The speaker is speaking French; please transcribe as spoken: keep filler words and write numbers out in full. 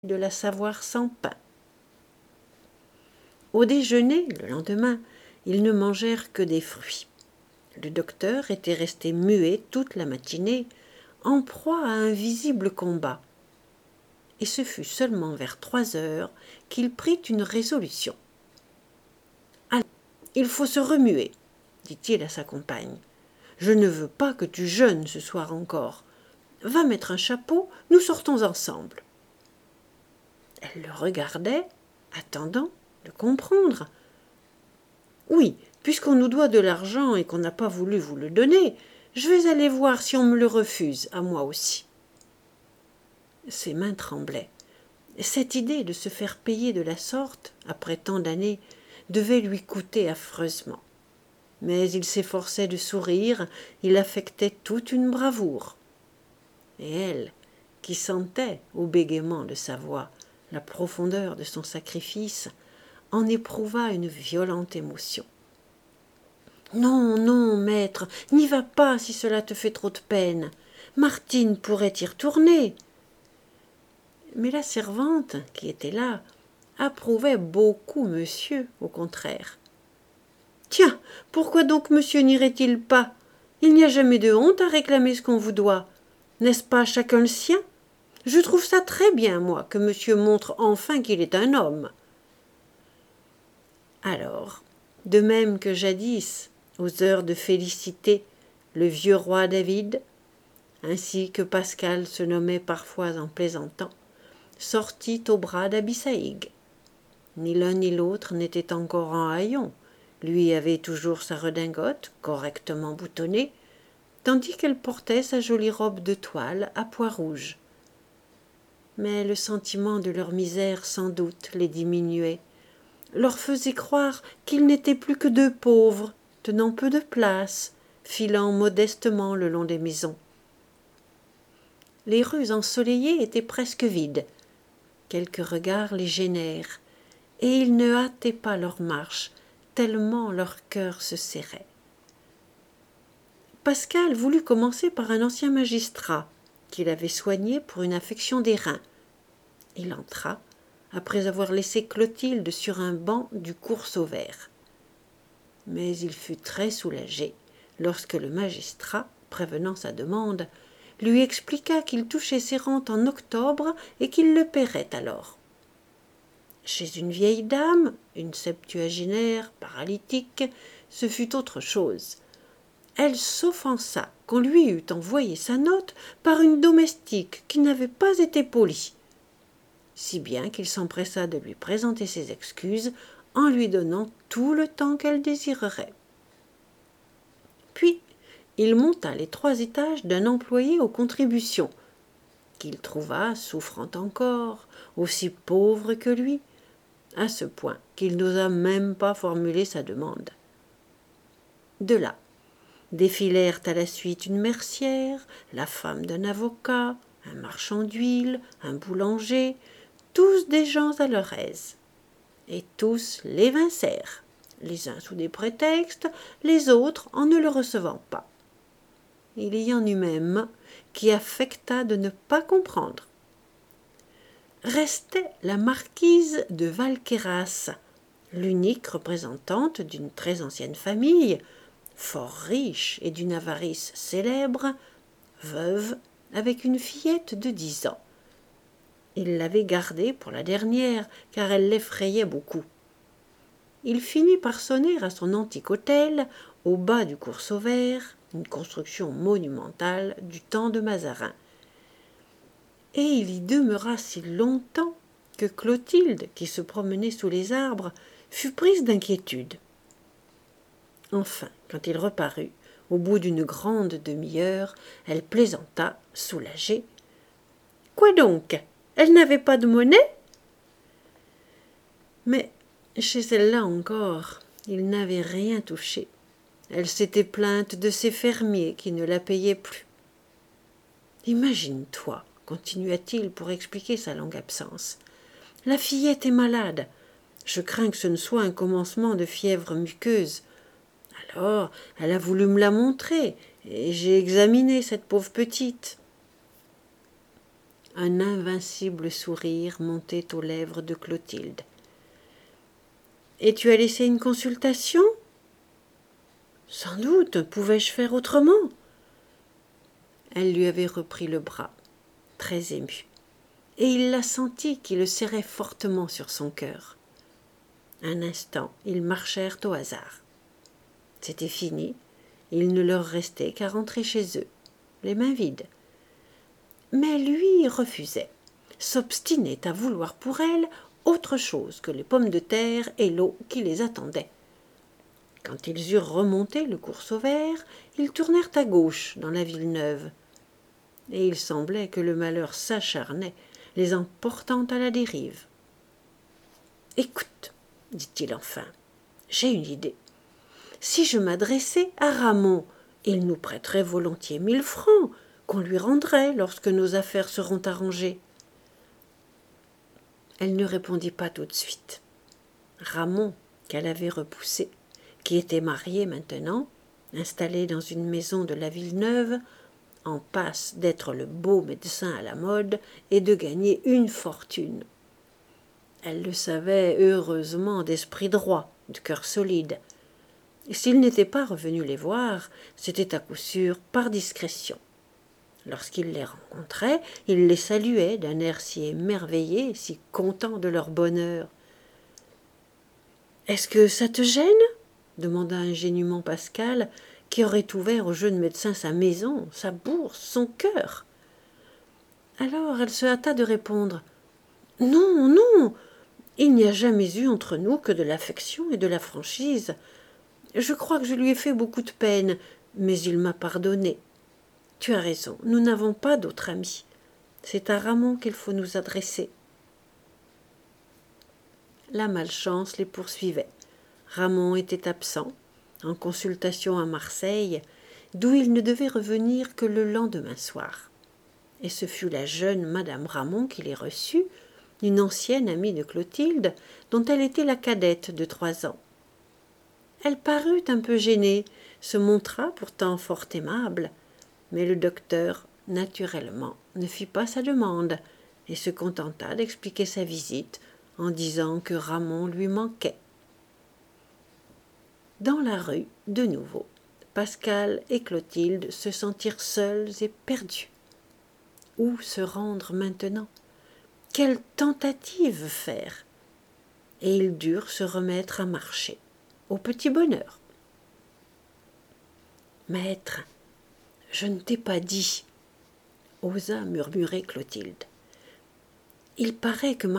de la savoir sans pain. Au déjeuner, le lendemain, ils ne mangèrent que des fruits. Le docteur était resté muet toute la matinée, en proie à un visible combat. Et ce fut seulement vers trois heures qu'il prit une résolution. « Allez, il faut se remuer, dit-il à sa compagne. Je ne veux pas que tu jeûnes ce soir encore. Va mettre un chapeau, nous sortons ensemble. » Elle le regardait, attendant de comprendre. « Oui, puisqu'on nous doit de l'argent et qu'on n'a pas voulu vous le donner, je vais aller voir si on me le refuse, à moi aussi. » Ses mains tremblaient. Cette idée de se faire payer de la sorte, après tant d'années, devait lui coûter affreusement. Mais il s'efforçait de sourire, il affectait toute une bravoure. Et elle, qui sentait, au bégaiement de sa voix, la profondeur de son sacrifice, en éprouva une violente émotion. « Non, non, maître, n'y va pas si cela te fait trop de peine. Martine pourrait y retourner. » Mais la servante, qui était là, approuvait beaucoup monsieur, au contraire. « Tiens, pourquoi donc monsieur n'irait-il pas? Il n'y a jamais de honte à réclamer ce qu'on vous doit. N'est-ce pas chacun le sien? Je trouve ça très bien, moi, que monsieur montre enfin qu'il est un homme. » Alors, de même que jadis, aux heures de félicité, le vieux roi David, ainsi que Pascal se nommait parfois en plaisantant, sortit au bras d'Abissaïg. Ni l'un ni l'autre n'était encore en haillons. Lui avait toujours sa redingote, correctement boutonnée, tandis qu'elle portait sa jolie robe de toile à pois rouges. Mais le sentiment de leur misère sans doute les diminuait, leur faisait croire qu'ils n'étaient plus que deux pauvres, tenant peu de place, filant modestement le long des maisons. Les rues ensoleillées étaient presque vides. Quelques regards les gênèrent, et ils ne hâtaient pas leur marche, tellement leur cœur se serrait. Pascal voulut commencer par un ancien magistrat, qu'il avait soigné pour une affection des reins. Il entra, après avoir laissé Clotilde sur un banc du cours Sauvert. Mais il fut très soulagé lorsque le magistrat, prévenant sa demande, lui expliqua qu'il touchait ses rentes en octobre et qu'il le paierait alors. Chez une vieille dame, une septuagénaire, paralytique, ce fut autre chose. Elle s'offensa qu'on lui eût envoyé sa note par une domestique qui n'avait pas été polie, si bien qu'il s'empressa de lui présenter ses excuses en lui donnant tout le temps qu'elle désirerait. Puis il monta les trois étages d'un employé aux contributions, qu'il trouva souffrant encore, aussi pauvre que lui, à ce point qu'il n'osa même pas formuler sa demande. De là, défilèrent à la suite une mercière, la femme d'un avocat, un marchand d'huile, un boulanger, tous des gens à leur aise. Et tous l'évincèrent, les uns sous des prétextes, les autres en ne le recevant pas. Il y en eut même qui affecta de ne pas comprendre. Restait la marquise de Valqueyras, l'unique représentante d'une très ancienne famille, fort riche et d'une avarice célèbre, veuve, avec une fillette de dix ans. Il l'avait gardée pour la dernière, car elle l'effrayait beaucoup. Il finit par sonner à son antique hôtel, au bas du cours Sauvert, une construction monumentale du temps de Mazarin. Et il y demeura si longtemps que Clotilde, qui se promenait sous les arbres, fut prise d'inquiétude. Enfin, quand il reparut, au bout d'une grande demi-heure, elle plaisanta, soulagée. « Quoi donc? Elle n'avait pas de monnaie ?» Mais chez celle-là encore, il n'avait rien touché. Elle s'était plainte de ses fermiers qui ne la payaient plus. « Imagine-toi, continua-t-il pour expliquer sa longue absence. La fillette est malade. Je crains que ce ne soit un commencement de fièvre muqueuse. Alors, elle a voulu me la montrer, et j'ai examiné cette pauvre petite. » Un invincible sourire montait aux lèvres de Clotilde. « Et tu as laissé une consultation ?»« Sans doute, pouvais-je faire autrement ?» Elle lui avait repris le bras, très émue, et il la sentit qui le serrait fortement sur son cœur. Un instant, ils marchèrent au hasard. C'était fini, il ne leur restait qu'à rentrer chez eux, les mains vides. Mais lui refusait, s'obstinait à vouloir pour elle autre chose que les pommes de terre et l'eau qui les attendaient. Quand ils eurent remonté le cours Sauvert, ils tournèrent à gauche dans la ville neuve. Et il semblait que le malheur s'acharnait, les emportant à la dérive. « Écoute, dit-il enfin, j'ai une idée. Si je m'adressais à Ramon, il nous prêterait volontiers mille francs, qu'on lui rendrait lorsque nos affaires seront arrangées. » Elle ne répondit pas tout de suite. Ramon, qu'elle avait repoussé, qui était marié maintenant, installé dans une maison de la ville neuve, en passe d'être le beau médecin à la mode et de gagner une fortune. Elle le savait heureusement d'esprit droit, de cœur solide. Et s'il n'était pas revenu les voir, c'était à coup sûr par discrétion. Lorsqu'il les rencontrait, il les saluait d'un air si émerveillé, si content de leur bonheur. « Est-ce que ça te gêne ?» demanda ingénument Pascal, qui aurait ouvert au jeune médecin sa maison, sa bourse, son cœur. Alors elle se hâta de répondre. « Non, non, il n'y a jamais eu entre nous que de l'affection et de la franchise. Je crois que je lui ai fait beaucoup de peine, mais il m'a pardonné. Tu as raison, nous n'avons pas d'autre ami. C'est à Ramon qu'il faut nous adresser. » La malchance les poursuivait. Ramon était absent, en consultation à Marseille, d'où il ne devait revenir que le lendemain soir. Et ce fut la jeune madame Ramon qui les reçut, une ancienne amie de Clotilde, dont elle était la cadette de trois ans. Elle parut un peu gênée, se montra pourtant fort aimable, mais le docteur, naturellement, ne fit pas sa demande et se contenta d'expliquer sa visite en disant que Ramon lui manquait. Dans la rue, de nouveau, Pascal et Clotilde se sentirent seuls et perdus. Où se rendre maintenant? Quelle tentative faire? Et ils durent se remettre à marcher, au petit bonheur. « Maître, je ne t'ai pas dit, » osa murmurer Clotilde. « Il paraît que